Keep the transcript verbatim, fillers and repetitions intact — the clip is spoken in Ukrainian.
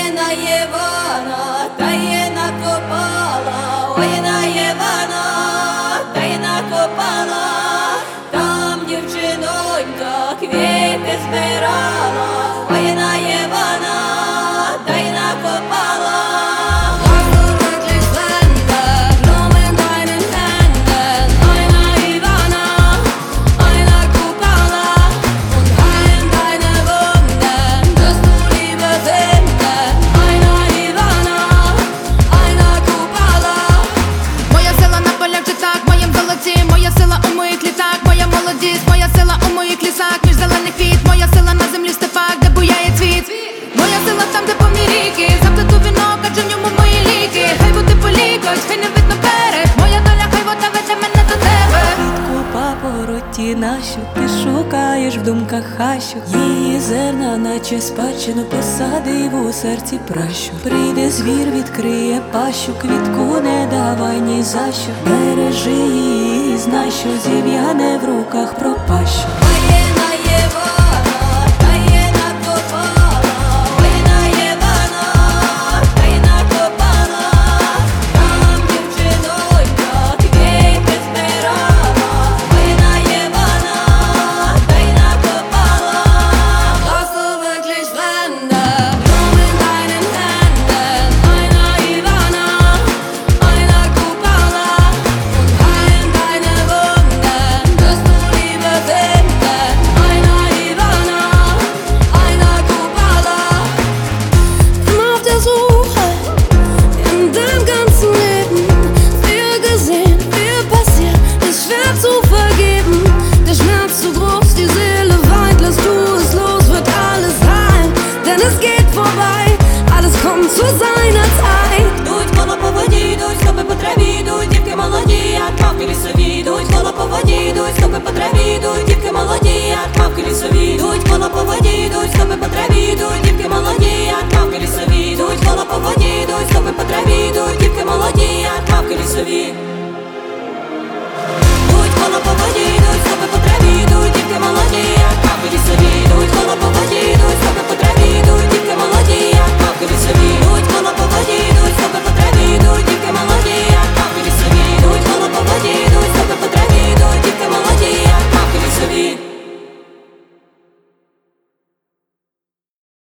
Ой, на Євана, та й накопала, ой, на Євана, та й накопала, там дівчинонька квіти збирала, ой, на Євана, та й накопала. Моя сила у моїх лісах, між зелених квіт, моя сила на землі в степах, де буяє цвіт. Моя сила там, де повні ріки, заплету вінок, адже в ньому мої ліки. Хай води полікоть, хай не видно берег, моя доля, хай вода веде мене до тебе. Квітку папороті нашу, ти шукаєш в думках хащу. Її зерна, наче спадщину, посадив у серці пращу. Прийде звір, відкриє пащу, квітку не давай ні за що. Бережи її, знай, що зів'яне в руках пропащу.